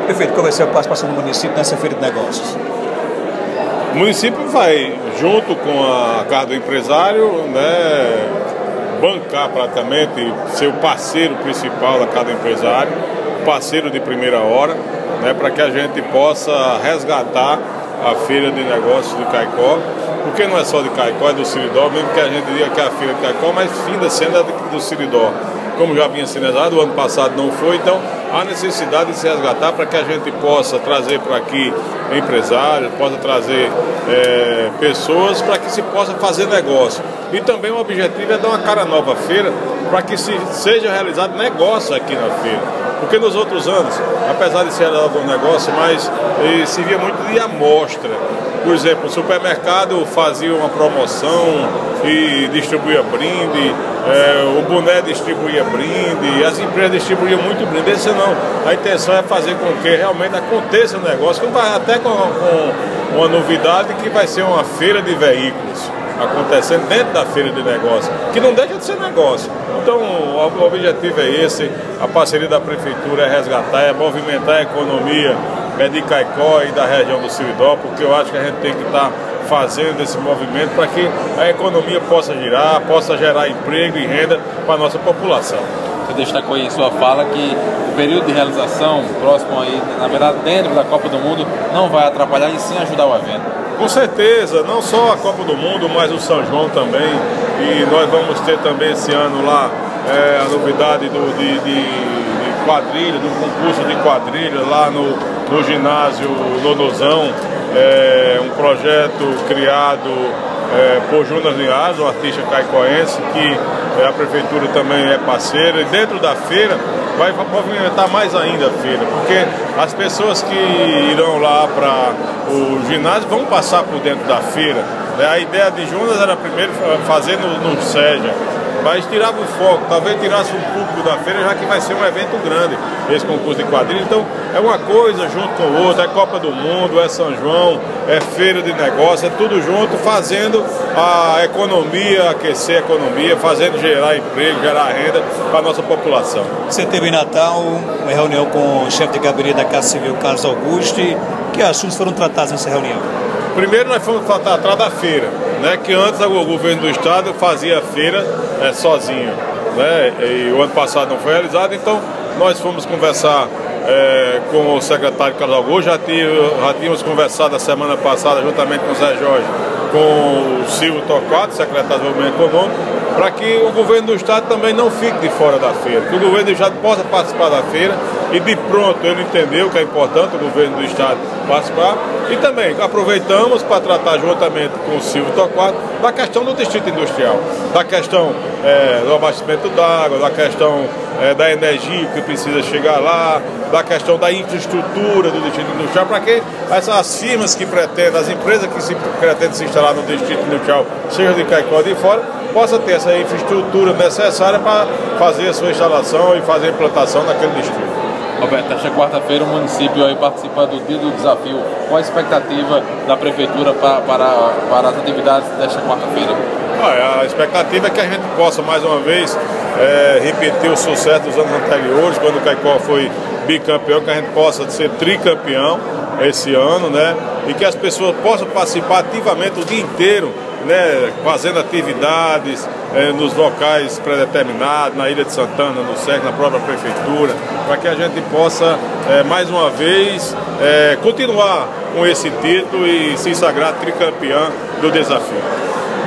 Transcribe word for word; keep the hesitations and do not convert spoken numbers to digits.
Prefeito, qual vai ser a participação do município nessa feira de negócios? O município vai, junto com a Casa do Empresário, né, bancar praticamente, ser o parceiro principal da Casa do Empresário, parceiro de primeira hora, né, para que a gente possa resgatar a feira de negócios de Caicó, porque não é só de Caicó, é do Siridó, mesmo que a gente diga que é a feira de Caicó, mas fim da cena é do Siridó. Como já vinha sendo realizado, o ano passado não foi, então há necessidade de se resgatar para que a gente possa trazer para aqui empresários, possa trazer é, pessoas para que se possa fazer negócio. E também o objetivo é dar uma cara nova à feira para que se seja realizado negócio aqui na feira. Porque nos outros anos, apesar de ser realizado algum negócio, mas eh, se via muito de amostra. Por exemplo, o supermercado fazia uma promoção e distribuía brinde, é, o boné distribuía brinde, as empresas distribuíam muito brinde. Esse não. A intenção é fazer com que realmente aconteça o negócio, até com, com uma novidade que vai ser uma feira de veículos acontecendo dentro da feira de negócio, que não deixa de ser negócio. Então o objetivo é esse, a parceria da prefeitura é resgatar, é movimentar a economia é de Caicó e da região do Siridó, porque eu acho que a gente tem que estar fazendo esse movimento para que a economia possa girar, possa gerar emprego e renda para a nossa população. Você destacou aí em sua fala que o período de realização próximo aí, na verdade dentro da Copa do Mundo, não vai atrapalhar e sim ajudar o evento. Com certeza, não só a Copa do Mundo, mas o São João também. E nós vamos ter também esse ano lá é, a novidade do, de, de, de quadrilha, do concurso de quadrilha lá no, no ginásio Nonozão. É um projeto criado é, por Jonas Linhares, um artista caicoense, que é, a prefeitura também é parceira. E dentro da feira vai movimentar mais ainda a feira, porque as pessoas que irão lá para o ginásio vão passar por dentro da feira. A ideia de Jonas era primeiro fazer no, no SEJA, mas tirava o foco, talvez tirasse o público da feira, já que vai ser um evento grande, esse concurso de quadrilha. Então é uma coisa junto com o outro, é Copa do Mundo, é São João, é feira de negócio, é tudo junto, fazendo a economia, aquecer a economia, fazendo gerar emprego, gerar renda para a nossa população. Você teve em Natal uma reunião com o chefe de gabinete da Casa Civil, Carlos Augusto. Que assuntos foram tratados nessa reunião? Primeiro nós fomos tratar da feira, né, que antes o governo do estado fazia a feira é, sozinho, né, e o ano passado não foi realizado, então nós fomos conversar é, com o secretário Carlos Augusto, já, já tínhamos conversado a semana passada juntamente com o Zé Jorge, com o Silvio Torquato, secretário de Desenvolvimento Econômico, para que o governo do estado também não fique de fora da feira, que o governo do estado possa participar da feira, e de pronto ele entendeu que é importante o governo do estado participar, e também aproveitamos para tratar juntamente com o Silvio Torquato da questão do distrito industrial, da questão é, do abastecimento d'água, da questão é, da energia que precisa chegar lá, da questão da infraestrutura do distrito industrial, para que essas firmas que pretendem, as empresas que se pretendem se instalar no distrito industrial, seja de Caicó ou de fora, possa ter essa infraestrutura necessária para fazer a sua instalação e fazer a implantação naquele distrito. Roberto, esta quarta-feira o município aí participa do Dia do Desafio. Qual a expectativa da prefeitura para, para, para as atividades desta quarta-feira? Ah, a expectativa é que a gente possa mais uma vez é, repetir o sucesso dos anos anteriores, quando o Caicó foi bicampeão, que a gente possa ser tricampeão esse ano, né? E que as pessoas possam participar ativamente o dia inteiro, né, fazendo atividades eh, nos locais predeterminados, na Ilha de Santana, no S E C, na própria prefeitura, para que a gente possa, eh, mais uma vez, eh, continuar com esse título e se sagrar tricampeão do desafio.